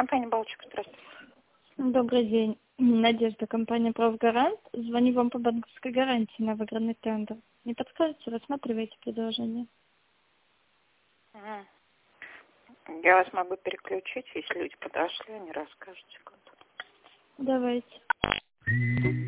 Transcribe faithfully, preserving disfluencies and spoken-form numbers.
Компания «Балчук», здравствуйте. Добрый день. Надежда, компания «Правгарант». Звоню вам по банковской гарантии на выигранный тендер. Не подскажете, рассматриваете предложение? Угу. Я вас могу переключить, если люди подошли, они расскажут. Секунду. Давайте.